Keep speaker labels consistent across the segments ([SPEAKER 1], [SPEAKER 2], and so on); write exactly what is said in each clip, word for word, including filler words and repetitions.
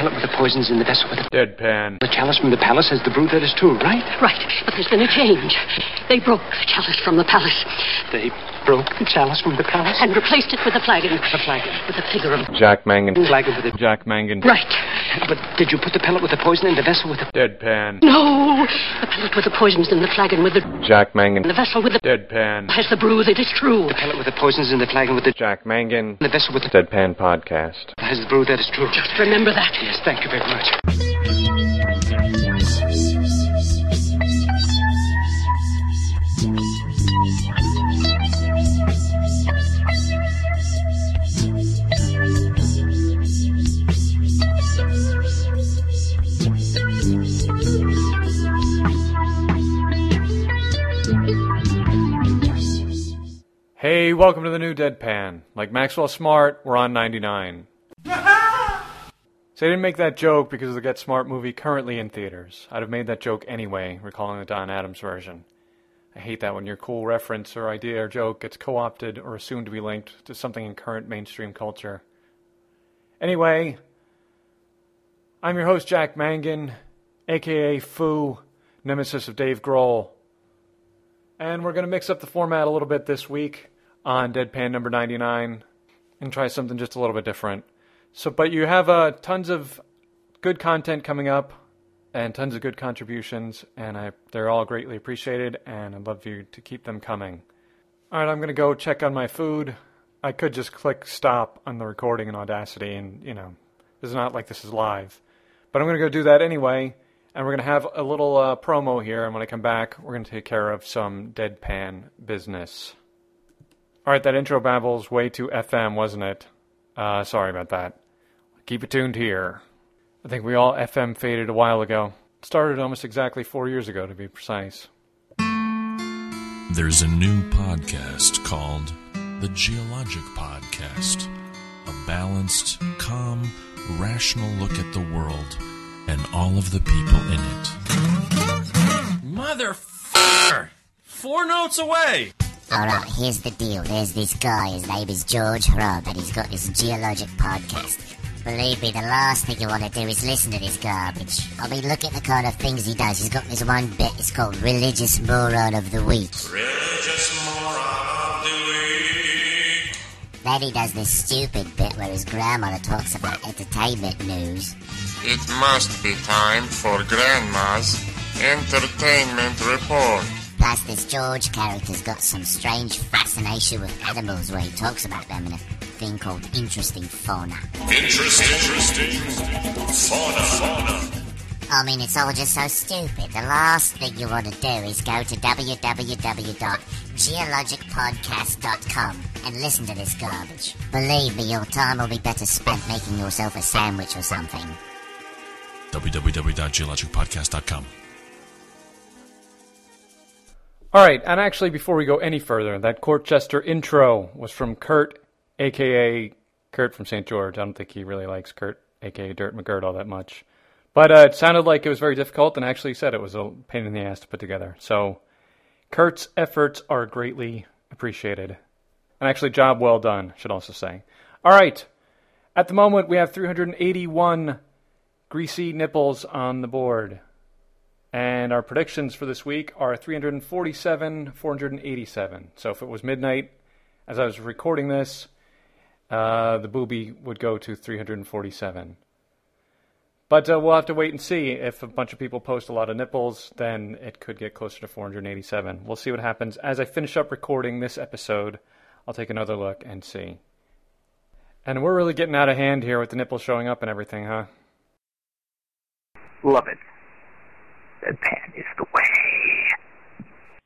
[SPEAKER 1] pellet with the poisons in the vessel with the...
[SPEAKER 2] Deadpan.
[SPEAKER 1] The chalice from the palace has the brew that is true, right?
[SPEAKER 3] Right, but there's been a change. They broke the chalice from the palace.
[SPEAKER 1] They broke the chalice from the palace?
[SPEAKER 3] And replaced it with a flagon.
[SPEAKER 1] A flagon?
[SPEAKER 3] With a figure of...
[SPEAKER 2] Jack Mangan.
[SPEAKER 1] Flagon with a...
[SPEAKER 2] Jack Mangan.
[SPEAKER 3] Right.
[SPEAKER 1] But did you put the pellet with the poison in the vessel with the...
[SPEAKER 2] Deadpan.
[SPEAKER 3] No! The pellet with the poisons in the flagon with the...
[SPEAKER 2] Jack Mangan.
[SPEAKER 3] The vessel with the...
[SPEAKER 2] Deadpan.
[SPEAKER 3] Has the brew that is true.
[SPEAKER 1] The pellet with the poisons in the flagon with the...
[SPEAKER 2] Jack Mangan.
[SPEAKER 1] The vessel with the...
[SPEAKER 2] Deadpan Podcast.
[SPEAKER 1] Has the brew that is true.
[SPEAKER 3] Just remember that.
[SPEAKER 1] Yes, thank you very much.
[SPEAKER 2] Hey, welcome to the new Deadpan. Like Maxwell Smart, we're on ninety-nine. So I didn't make that joke because of the Get Smart movie currently in theaters. I'd have made that joke anyway, recalling the Don Adams version. I hate that when your cool reference or idea or joke gets co-opted or assumed to be linked to something in current mainstream culture. Anyway, I'm your host Jack Mangan, aka Foo, nemesis of Dave Grohl. And we're going to mix up the format a little bit this week on Deadpan number ninety-nine and try something just a little bit different. So, but you have uh, tons of good content coming up and tons of good contributions, and I, they're all greatly appreciated, and I'd love you to keep them coming. All right, I'm going to go check on my food. I could just click stop on the recording in Audacity, and, you know, it's not like this is live. But I'm going to go do that anyway, and we're going to have a little uh, promo here, and when I come back, we're going to take care of some Deadpan business. All right, that intro babble is way too F M, wasn't it? Uh, sorry about that. Keep it tuned here. I think we all F M faded a while ago. It started almost exactly four years ago, to be precise.
[SPEAKER 4] There's a new podcast called The Geologic Podcast. A balanced, calm, rational look at the world and all of the people in it.
[SPEAKER 5] Motherfucker! Four notes away!
[SPEAKER 6] Alright, here's the deal. There's this guy, his name is George Hrubb, and he's got this geologic podcast. Believe me, the last thing you want to do is listen to this garbage. I mean, look at the kind of things he does. He's got this one bit, it's called Religious Moron of the Week.
[SPEAKER 5] Religious moron of the week.
[SPEAKER 6] Then he does this stupid bit where his grandmother talks about entertainment news.
[SPEAKER 7] It must be time for Grandma's entertainment report.
[SPEAKER 6] Plus, this George character's got some strange fascination with animals where he talks about them in a thing called Interesting Fauna.
[SPEAKER 5] Interesting, interesting fauna, fauna.
[SPEAKER 6] I mean, it's all just so stupid. The last thing you want to do is go to w w w dot geologic podcast dot com and listen to this garbage. Believe me, your time will be better spent making yourself a sandwich or something.
[SPEAKER 4] w w w dot geologic podcast dot com.
[SPEAKER 2] All right, and actually, before we go any further, that court jester intro was from Kurt, a k a. Kurt from Saint George. I don't think he really likes Kurt, a k a. Dirt McGirt, all that much. But uh, it sounded like it was very difficult, and actually said it was a pain in the ass to put together. So Kurt's efforts are greatly appreciated. And actually, job well done, should also say. All right, at the moment, we have three hundred eighty-one greasy nipples on the board. And our predictions for this week are three hundred forty-seven, four hundred eighty-seven. So if it was midnight, as I was recording this, uh, the booby would go to three hundred forty-seven. But uh, we'll have to wait and see. If a bunch of people post a lot of nipples, then it could get closer to four hundred eighty-seven. We'll see what happens. As I finish up recording this episode, I'll take another look and see. And we're really getting out of hand here with the nipples showing up and everything, huh?
[SPEAKER 1] Love it. Deadpan is the way.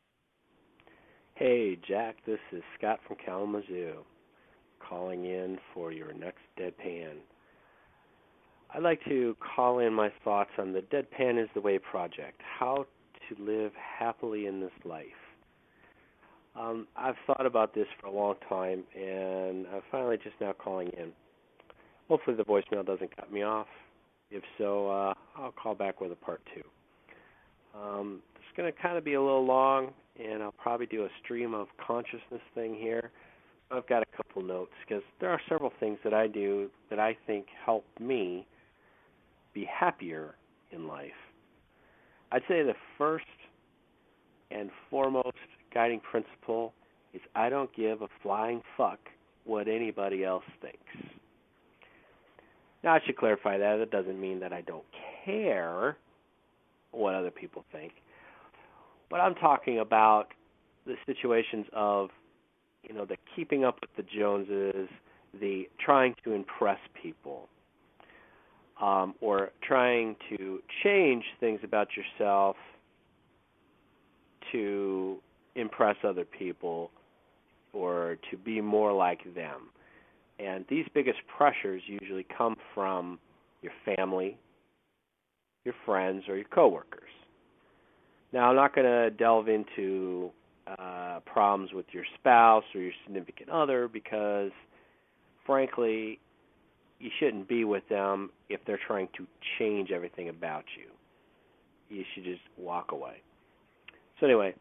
[SPEAKER 8] Hey, Jack, this is Scott from Kalamazoo, calling in for your next Deadpan. I'd like to call in my thoughts on the Deadpan is the Way project, how to live happily in this life. Um, I've thought about this for a long time, and I'm finally just now calling in. Hopefully the voicemail doesn't cut me off. If so, uh, I'll call back with a part two. Um, it's going to kind of be a little long, and I'll probably do a stream of consciousness thing here. I've got a couple notes, because there are several things that I do that I think help me be happier in life? I'd say the first and foremost guiding principle is I don't give a flying fuck what anybody else thinks. Now, I should clarify that. That doesn't mean that I don't care what other people think. But I'm talking about the situations of, you know, the keeping up with the Joneses, the trying to impress people, um, or trying to change things about yourself to impress other people or to be more like them. And these biggest pressures usually come from your family, your friends, or your coworkers. Now, I'm not going to delve into uh, problems with your spouse or your significant other because, frankly, you shouldn't be with them if they're trying to change everything about you. You should just walk away. So anyway,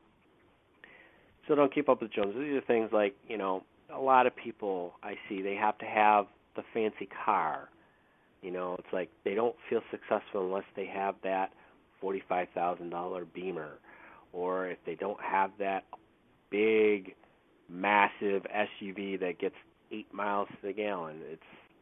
[SPEAKER 8] so don't keep up with the Joneses. These are things like, you know, a lot of people I see, they have to have the fancy car. You know, it's like they don't feel successful unless they have that forty-five thousand dollars Beamer, or if they don't have that big, massive S U V that gets eight miles to the gallon. It's,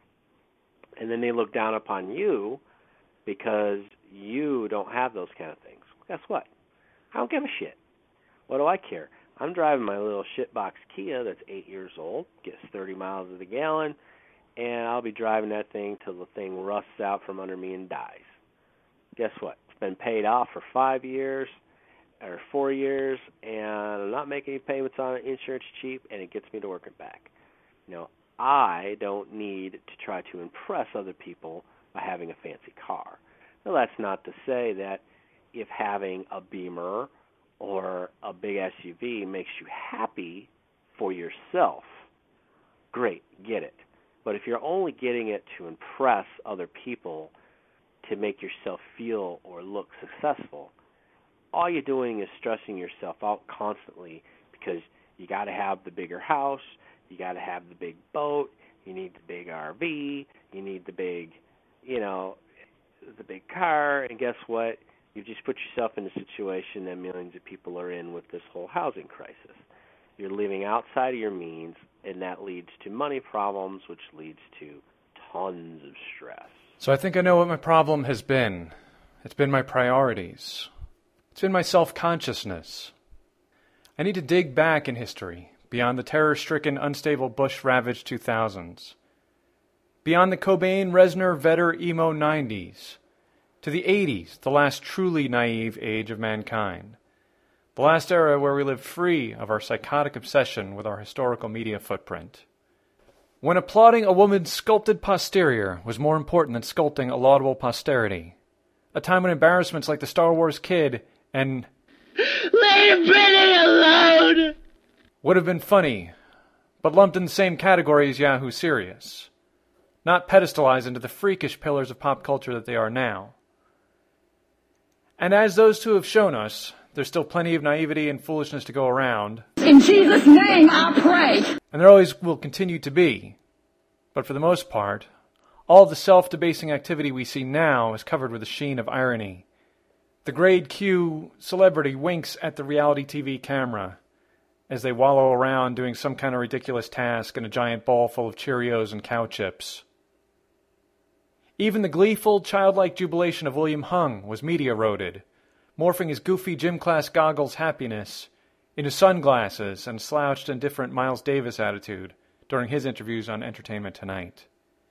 [SPEAKER 8] and then they look down upon you because you don't have those kind of things. Well, guess what? I don't give a shit. What do I care? I'm driving my little shitbox Kia that's eight years old, gets thirty miles to the gallon, and I'll be driving that thing till the thing rusts out from under me and dies. Guess what? It's been paid off for five years or four years, and I'm not making any payments on it. Insurance cheap, and it gets me to work and back. You know, I don't need to try to impress other people by having a fancy car. Now, that's not to say that if having a Beamer or a big S U V makes you happy for yourself, great, get it. But if you're only getting it to impress other people, to make yourself feel or look successful, all you're doing is stressing yourself out constantly because you got to have the bigger house, you got to have the big boat, you need the big R V, you need the big, you know, the big car, and guess what? You've just put yourself in a situation that millions of people are in with this whole housing crisis. You're living outside of your means, and that leads to money problems, which leads to tons of stress.
[SPEAKER 2] So I think I know what my problem has been. It's been my priorities. It's been my self-consciousness. I need to dig back in history, beyond the terror-stricken, unstable, Bush-ravaged two thousands. Beyond the Cobain, Reznor, Vedder, emo nineties. To the eighties, the last truly naive age of mankind. The last era where we lived free of our psychotic obsession with our historical media footprint. When applauding a woman's sculpted posterior was more important than sculpting a laudable posterity. A time when embarrassments like the Star Wars Kid and
[SPEAKER 3] Leave Britney alone!
[SPEAKER 2] would have been funny, but lumped in the same category as Yahoo Serious. Not pedestalized into the freakish pillars of pop culture that they are now. And as those two have shown us, there's still plenty of naivety and foolishness to go around.
[SPEAKER 3] In Jesus' name, I pray!
[SPEAKER 2] And there always will continue to be. But for the most part, all of the self-debasing activity we see now is covered with a sheen of irony. The grade Q celebrity winks at the reality T V camera as they wallow around doing some kind of ridiculous task in a giant bowl full of Cheerios and cow chips. Even the gleeful, childlike jubilation of William Hung was media-roaded, morphing his goofy gym class goggles happiness into sunglasses and slouched, indifferent Miles Davis attitude during his interviews on Entertainment Tonight.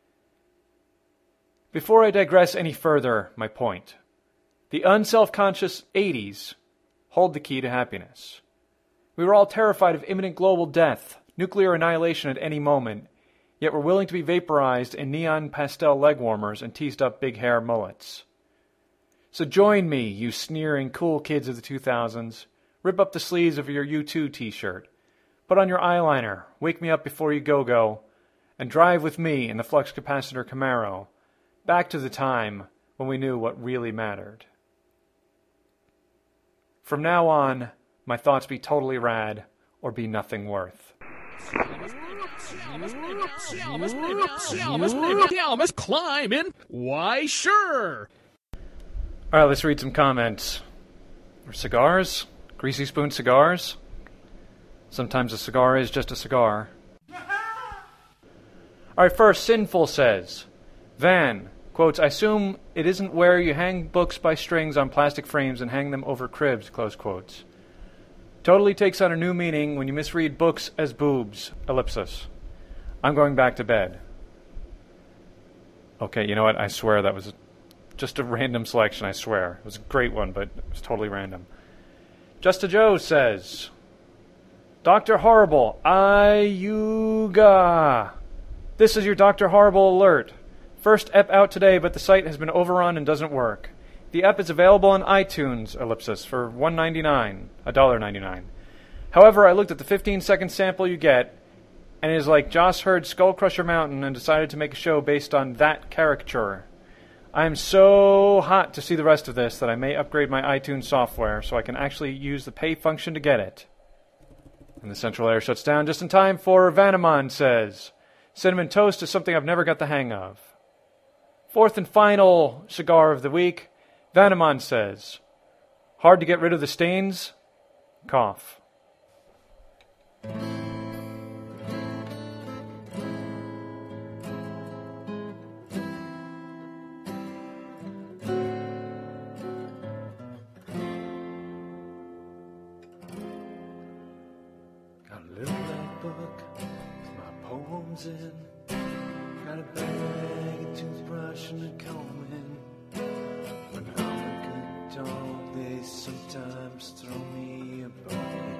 [SPEAKER 2] Before I digress any further, my point. The unself-conscious eighties hold the key to happiness. We were all terrified of imminent global death, nuclear annihilation at any moment, yet were willing to be vaporized in neon pastel leg warmers and teased up big hair mullets. So join me, you sneering cool kids of the two thousands. Rip up the sleeves of your U two t-shirt. Put on your eyeliner, wake me up before you go-go, and drive with me in the flux capacitor Camaro, back to the time when we knew what really mattered. From now on, my thoughts be totally rad or be nothing worth.
[SPEAKER 9] Elvis climbing? Why, sure.
[SPEAKER 2] All right, let's read some comments. Or cigars? Greasy Spoon cigars? Sometimes a cigar is just a cigar. All right, first, Sinful says, Van, quotes, I assume it isn't where you hang books by strings on plastic frames and hang them over cribs, close quotes. Totally takes on a new meaning when you misread books as boobs, ellipsis. I'm going back to bed. Okay, you know what? I swear that was just a random selection, I swear. It was a great one, but it was totally random. Justa Joe says, Doctor Horrible, Ayuga. This is your Doctor Horrible alert. First ep out today, but the site has been overrun and doesn't work. The ep is available on iTunes, ellipsis, for one dollar ninety-nine cents, one dollar ninety-nine. However, I looked at the fifteen second sample you get, and it is like Joss heard Skull Crusher Mountain and decided to make a show based on that caricature. I am so hot to see the rest of this that I may upgrade my iTunes software so I can actually use the pay function to get it. And the central air shuts down just in time for Vanamon says, Cinnamon Toast is something I've never got the hang of. Fourth and final cigar of the week, Vanamon says, hard to get rid of the stains? Cough.
[SPEAKER 10] In. Got a bag, a toothbrush, and a comb in. When I'm a good dog, they sometimes throw me a bone.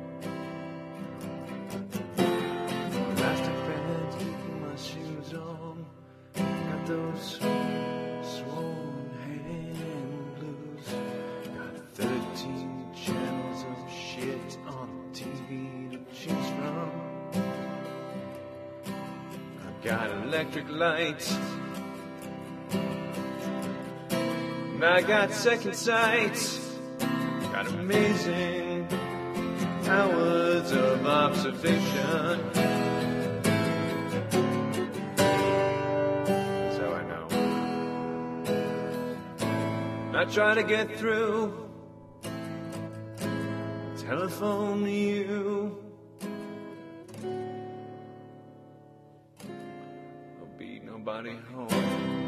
[SPEAKER 10] Elastic bands keeping my shoes on. Got those swollen hand blues. Got thirteen channels of shit on T V to choose from. Got electric lights, and I got second sight. Got amazing powers of observation. So I know. I try to get through, telephone to you. Nobody home.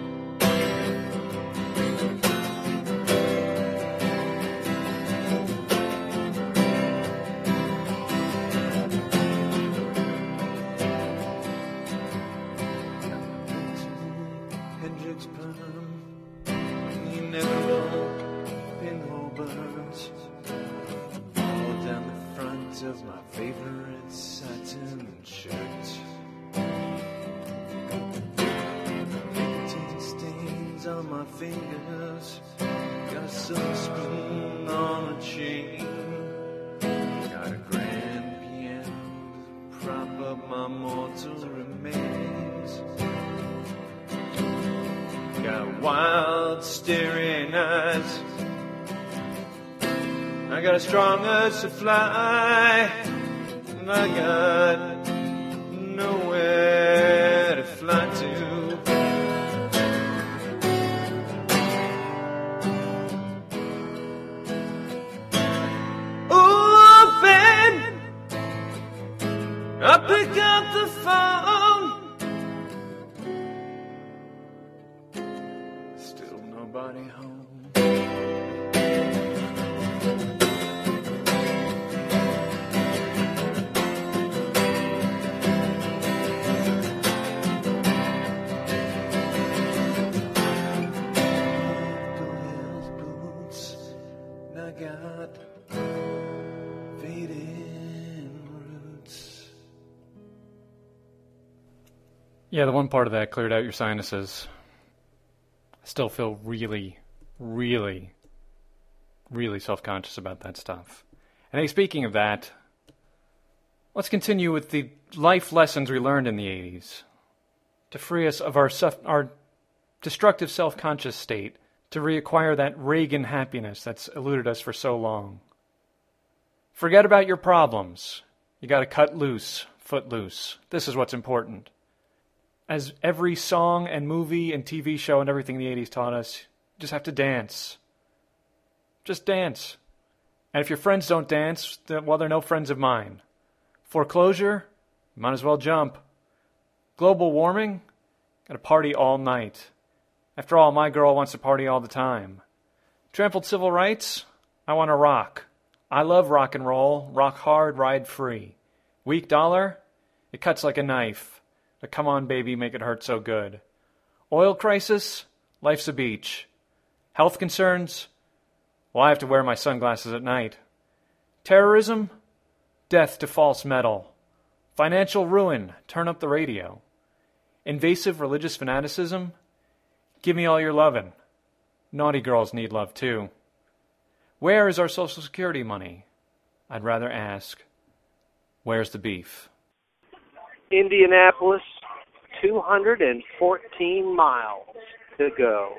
[SPEAKER 10] Hendrix perm, you never look, pinhole burns, all down the front of my favorite satin shirt. On my fingers, got a silver spoon on a chain, got a grand piano to prop up my mortal remains, got wild staring eyes, I got a strong urge to fly, and I got nowhere to fly to. I pick up the phone, still nobody home. Boots, and I got faded.
[SPEAKER 2] Yeah, the one part of that cleared out your sinuses. I still feel really, really, really self-conscious about that stuff. And hey, speaking of that, let's continue with the life lessons we learned in the eighties to free us of our, self, our destructive self-conscious state, to reacquire that Reagan happiness that's eluded us for so long. Forget about your problems. You got to cut loose, foot loose. This is what's important. As every song and movie and T V show and everything in the eighties taught us, you just have to dance. Just dance. And if your friends don't dance, then, well, they're no friends of mine. Foreclosure? You might as well jump. Global warming? Gotta party all night. After all, my girl wants to party all the time. Trampled civil rights? I want to rock. I love rock and roll. Rock hard, ride free. Weak dollar? It cuts like a knife. But come on, baby, make it hurt so good. Oil crisis? Life's a beach. Health concerns? Well, I have to wear my sunglasses at night. Terrorism? Death to false metal. Financial ruin? Turn up the radio. Invasive religious fanaticism? Give me all your lovin'. Naughty girls need love too. Where is our Social Security money? I'd rather ask, where's the beef?
[SPEAKER 8] Indianapolis, two hundred fourteen miles to go.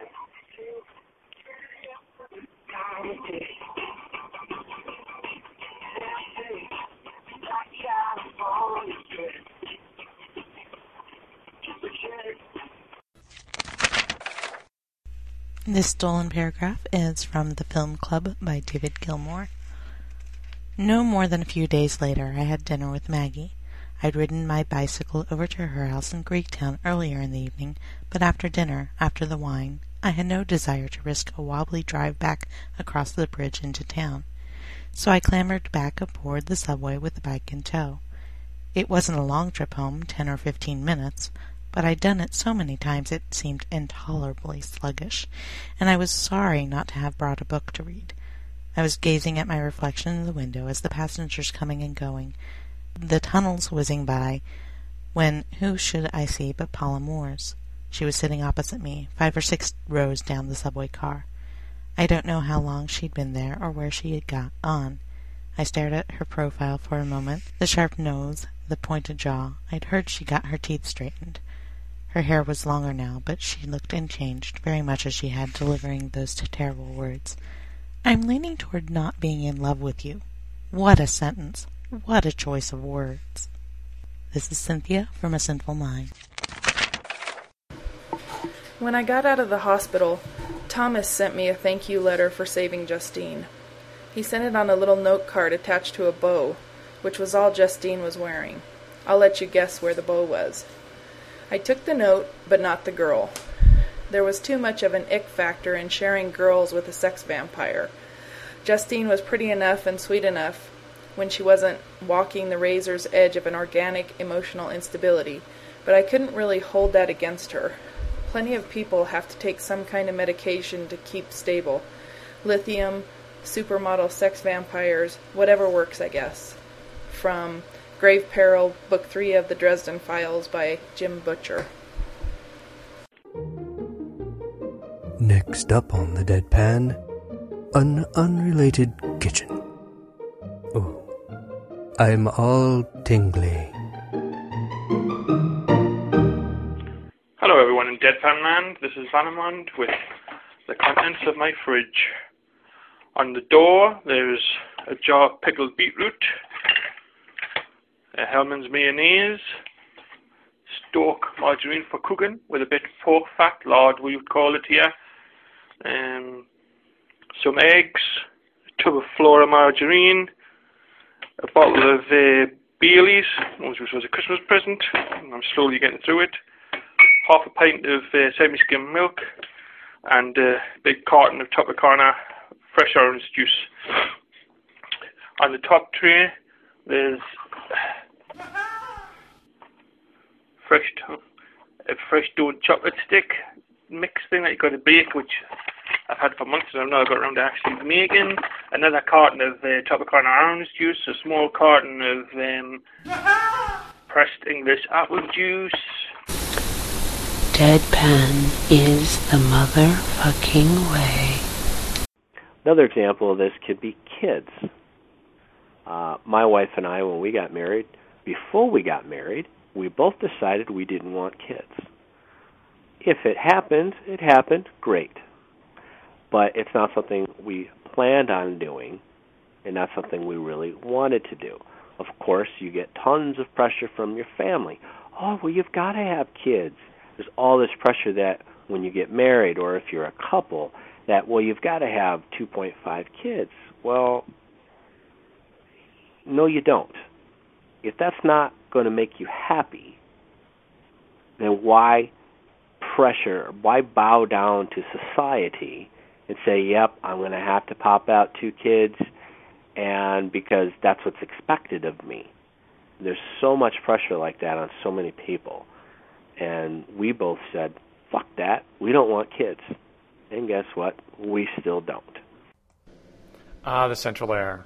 [SPEAKER 11] This stolen paragraph is from The Film Club by David Gilmour. No more than a few days later, I had dinner with Maggie. I'd ridden my bicycle over to her house in Greektown earlier in the evening, but after dinner, after the wine, I had no desire to risk a wobbly drive back across the bridge into town. So I clambered back aboard the subway with the bike in tow. It wasn't a long trip home, ten or fifteen minutes, but I'd done it so many times it seemed intolerably sluggish, and I was sorry not to have brought a book to read. I was gazing at my reflection in the window as the passengers coming and going, the tunnels whizzing by, when who should I see but Paula Moores? She was sitting opposite me, five or six rows down the subway car. I don't know how long she'd been there or where she had got on. I stared at her profile for a moment, the sharp nose, the pointed jaw. I'd heard she got her teeth straightened. Her hair was longer now, but she looked unchanged, very much as she had delivering those terrible words. I'm leaning toward not being in love with you. What a sentence! What a choice of words! This is Cynthia from A Sinful Mind.
[SPEAKER 12] When I got out of the hospital, Thomas sent me a thank you letter for saving Justine. He sent it on a little note card attached to a bow, which was all Justine was wearing. I'll let you guess where the bow was. I took the note, but not the girl. There was too much of an ick factor in sharing girls with a sex vampire. Justine was pretty enough and sweet enough when she wasn't walking the razor's edge of an organic emotional instability, but I couldn't really hold that against her. Plenty of people have to take some kind of medication to keep stable. Lithium, supermodel sex vampires, whatever works, I guess. From Grave Peril, Book three of the Dresden Files by Jim Butcher.
[SPEAKER 13] Next up on the Deadpan, an unrelated kitchen. Oh, I'm all tingly.
[SPEAKER 14] Hello everyone in Deadpan Land, this is Vanamond with the contents of my fridge. On the door there's a jar of pickled beetroot, a Hellman's mayonnaise, stock margarine for cooking with a bit of pork fat, lard we would call it here, um, some eggs, a tub of Flora margarine, a bottle of uh, Bailey's, which was a Christmas present, and I'm slowly getting through it, half a pint of uh, semi-skim milk, and a big carton of Tropicana fresh orange juice. On the top tray there's fresh a fresh dough chocolate stick mix thing that you got to bake, which I've had for months and I've now got around to actually making. Another carton of uh, Tropicana orange juice, a small carton of um, pressed English apple juice.
[SPEAKER 3] Deadpan is the motherfucking way.
[SPEAKER 8] Another example of this could be kids. Uh, my wife and I, when we got married, before we got married, we both decided we didn't want kids. If it happened, it happened, great. But it's not something we planned on doing, and not something we really wanted to do. Of course, you get tons of pressure from your family. oh, well, you've got to have kids. There's all this pressure that when you get married or if you're a couple, that, well, you've got to have two point five kids. Well, no, you don't. If that's not going to make you happy, then why pressure, why bow down to society and say, yep, I'm going to have to pop out two kids, and because that's what's expected of me. There's so much pressure like that on so many people. And we both said, fuck that, we don't want kids. And guess what? We still don't.
[SPEAKER 2] Ah, the central air.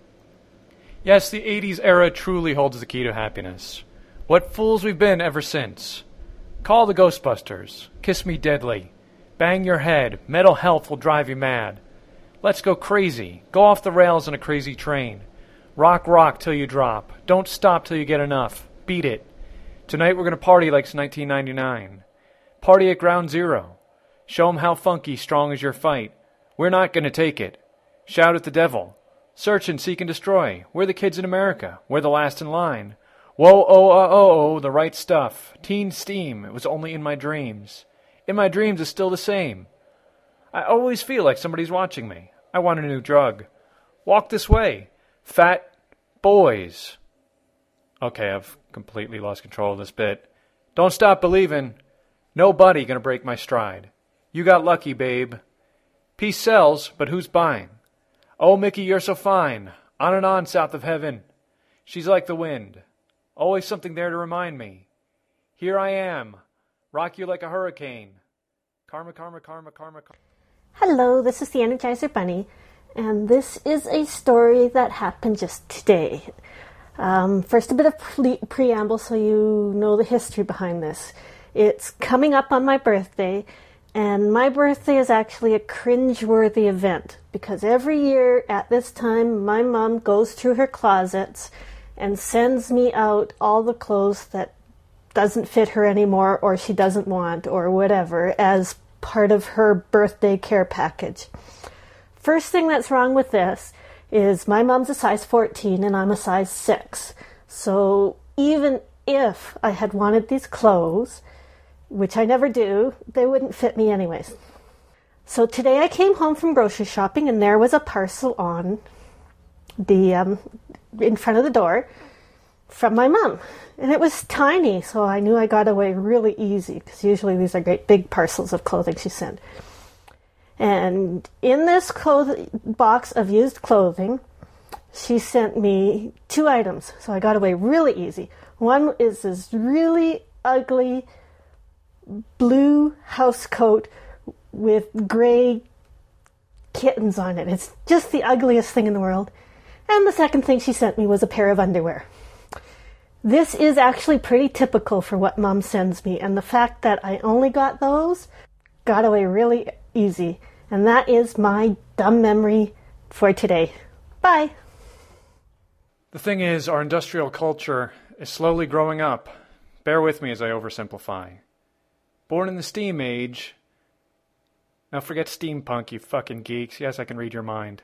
[SPEAKER 2] Yes, the eighties era truly holds the key to happiness. What fools we've been ever since. Call the Ghostbusters. Kiss Me Deadly. Bang Your Head. Mental health will drive you mad. Let's go crazy. Go off the rails in a crazy train. Rock, rock till you drop. Don't stop till you get enough. Beat it. Tonight we're going to party like it's nineteen ninety-nine. Party at Ground Zero. Show 'em how funky, strong is your fight. We're not going to take it. Shout at the devil. Search and seek and destroy. We're the kids in America. We're the last in line. Whoa, oh, oh, oh, oh, the right stuff. Teen steam. It was only in my dreams. In my dreams it's still the same. I always feel like somebody's watching me. I want a new drug. Walk this way. Fat boys. Okay, I've completely lost control of this bit. Don't stop believing. Nobody gonna break my stride. You got lucky, babe. Peace sells, but who's buying? Oh, Mickey, you're so fine. On and on, south of heaven. She's like the wind. Always something there to remind me. Here I am. Rock you like a hurricane. Karma, karma, karma, karma, karma.
[SPEAKER 15] Hello, this is the Energizer Bunny, and this is a story that happened just today. Um, first, a bit of pre- preamble so you know the history behind this. It's coming up on my birthday, and my birthday is actually a cringe-worthy event, because every year at this time, my mom goes through her closets and sends me out all the clothes that doesn't fit her anymore or she doesn't want or whatever as part of her birthday care package. First thing that's wrong with this is my mom's a size fourteen and I'm a size six. So even if I had wanted these clothes, which I never do, they wouldn't fit me anyways. So today I came home from grocery shopping and there was a parcel on the um, in front of the door from my mom. And it was tiny, so I knew I got away really easy, because usually these are great big parcels of clothing she sent. And in this cloth- box of used clothing, she sent me two items, so I got away really easy. One is this really ugly blue house coat with gray kittens on it. It's just the ugliest thing in the world. And the second thing she sent me was a pair of underwear. This is actually pretty typical for what Mom sends me, and the fact that I only got those got away really easy. And that is my dumb memory for today. Bye!
[SPEAKER 2] The thing is, our industrial culture is slowly growing up. Bear with me as I oversimplify. Born in the steam age... Now forget steampunk, you fucking geeks. Yes, I can read your mind.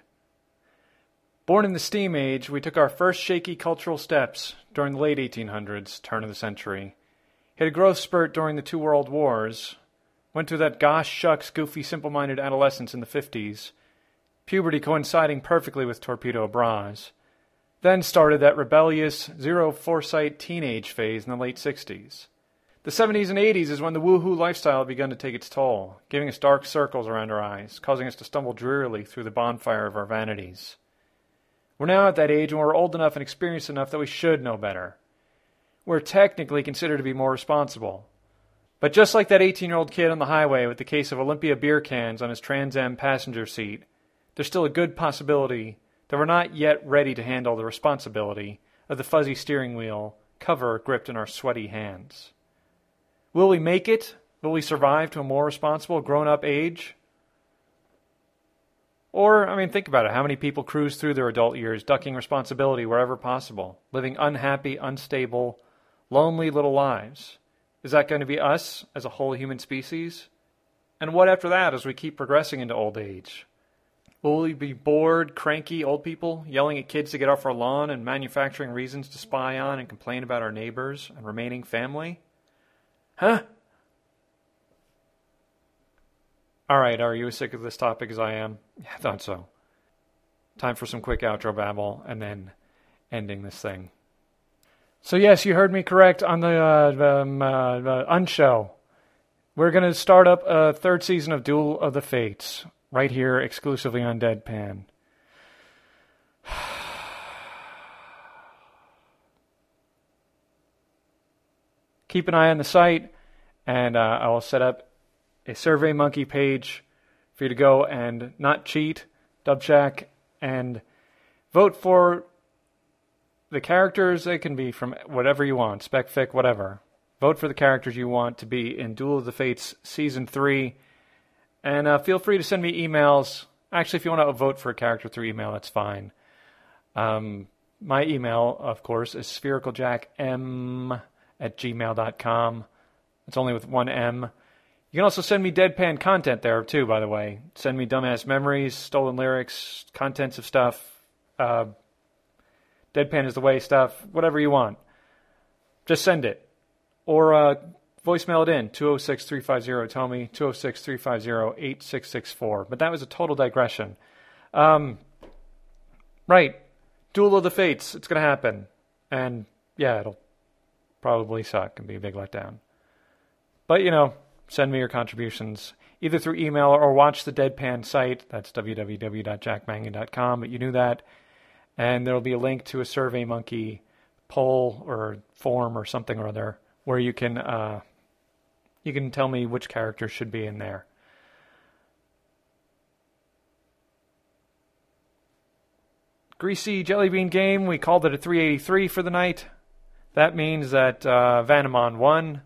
[SPEAKER 2] Born in the steam age, we took our first shaky cultural steps during the late eighteen hundreds, turn of the century. Hit a growth spurt during the two world wars. Went through that gosh shucks goofy simple-minded adolescence in the fifties. Puberty coinciding perfectly with torpedo bras. Then started that rebellious, zero-foresight teenage phase in the late sixties. The seventies and eighties is when the woohoo lifestyle had begun to take its toll, giving us dark circles around our eyes, causing us to stumble drearily through the bonfire of our vanities. We're now at that age when we're old enough and experienced enough that we should know better. We're technically considered to be more responsible. But just like that eighteen-year-old kid on the highway with the case of Olympia beer cans on his Trans Am passenger seat, there's still a good possibility that we're not yet ready to handle the responsibility of the fuzzy steering wheel cover gripped in our sweaty hands. Will we make it? Will we survive to a more responsible, grown-up age? Or, I mean, think about it. How many people cruise through their adult years ducking responsibility wherever possible, living unhappy, unstable, lonely little lives? Is that going to be us as a whole human species? And what after that as we keep progressing into old age? Will we be bored, cranky old people yelling at kids to get off our lawn and manufacturing reasons to spy on and complain about our neighbors and remaining family? Huh? Alright, are you as sick of this topic as I am? Yeah, I thought so. Time for some quick outro babble and then ending this thing. So yes, you heard me correct on the uh, um, uh, uh, unshow. We're going to start up a third season of Duel of the Fates. Right here, exclusively on Deadpan. Keep an eye on the site, and uh, I will set up a SurveyMonkey page for you to go and not cheat, Dubshack, and vote for the characters. They can be from whatever you want, spec fic, whatever. Vote for the characters you want to be in Duel of the Fates Season three. And uh, feel free to send me emails. Actually, if you want to vote for a character through email, that's fine. Um, my email, of course, is sphericaljackm at gmail dot com. It's only with one M. You can also send me deadpan content there, too, by the way. Send me dumbass memories, stolen lyrics, contents of stuff, uh, deadpan is the way stuff, whatever you want. Just send it. Or uh, voicemail it in, two oh six, three five zero, tell me, two oh six, three five zero, eight six six four. But that was a total digression. Um, right. Duel of the Fates, it's going to happen. And, yeah, it'll probably suck and be a big letdown. But, you know, send me your contributions either through email or watch the Deadpan site. That's w w w dot jack mangan dot com, but you knew that. And there will be a link to a SurveyMonkey poll or form or something or other where you can uh, you can tell me which character should be in there. Greasy Jelly Bean game, we called it a three eighty-three for the night. That means that uh, Vanamon won.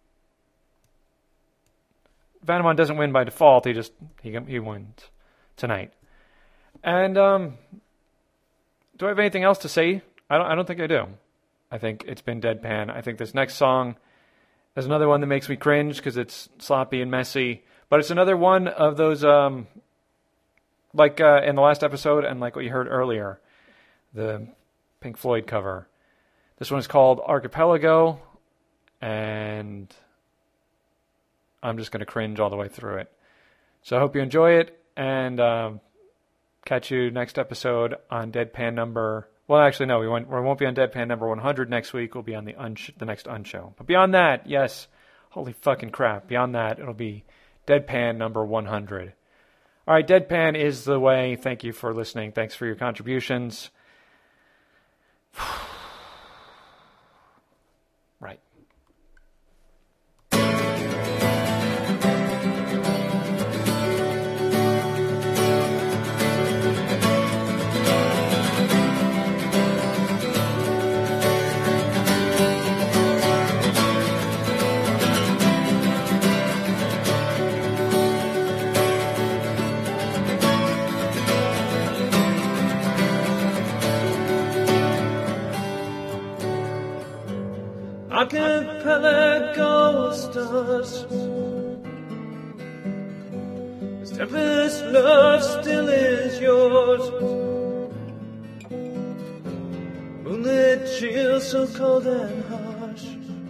[SPEAKER 2] Vanamon doesn't win by default, he just he he wins tonight. And um, do I have anything else to say? I don't I don't think I do. I think it's been deadpan. I think this next song is another one that makes me cringe because it's sloppy and messy. But it's another one of those, um, like uh, in the last episode and like what you heard earlier, the Pink Floyd cover. This one is called Archipelago, and I'm just going to cringe all the way through it. So I hope you enjoy it, and um, catch you next episode on Deadpan number... Well, actually, no, we won't, we won't be on Deadpan number one hundred next week. We'll be on the unsh- the next Unshow. But beyond that, yes, holy fucking crap. Beyond that, it'll be Deadpan number one hundred. All right, Deadpan is the way. Thank you for listening. Thanks for your contributions. Right.
[SPEAKER 10] Archipelago stars, this tempest love still is yours. Moonlit chill so cold and harsh,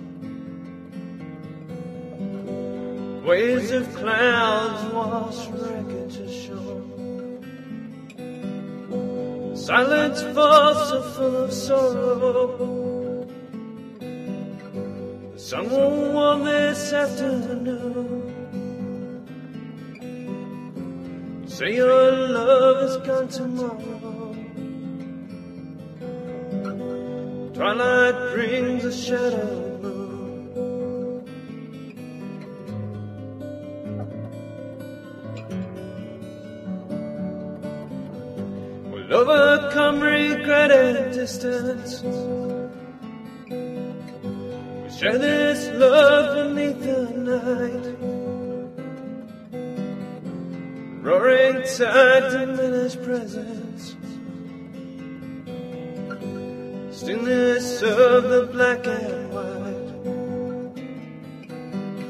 [SPEAKER 10] waves of clouds wash wreckage ashore. Silence falls so full of sorrow. Sun won't warm this afternoon. Say your love is gone tomorrow. Twilight brings a shadowed moon. We'll overcome regret and distance. Share this love beneath the night. Roaring tide, diminished presence. Stillness of the black and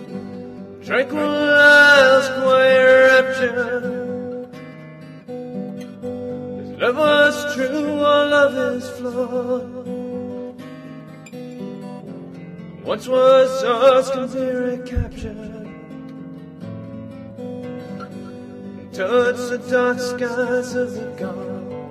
[SPEAKER 10] white. Tranquil isles, quiet rapture. Love was true or love is flawed. Once was ours, completely captured. Touch the dark skies of the gone.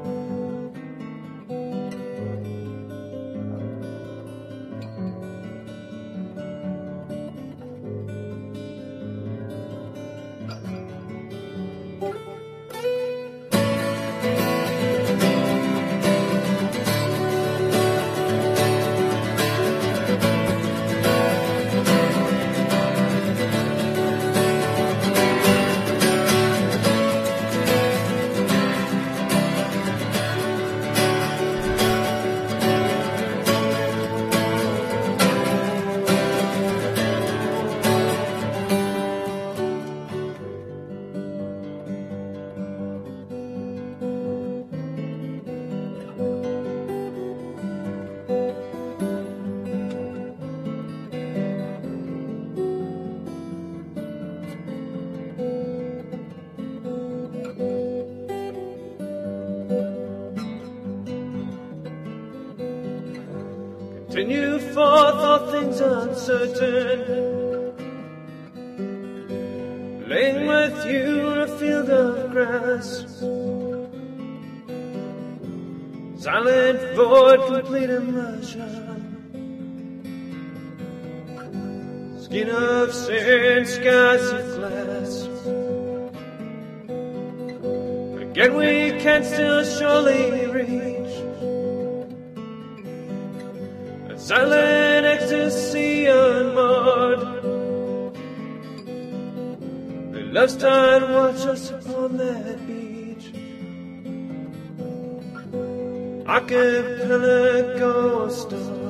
[SPEAKER 10] Continue forth all things uncertain, laying with you on a field of grass. Silent void, complete immersion. Skin of sand, skies of glass. Again we can still surely reach silent ecstasy unmarred. The love's tide watch us upon that beach. Archipelago of stars.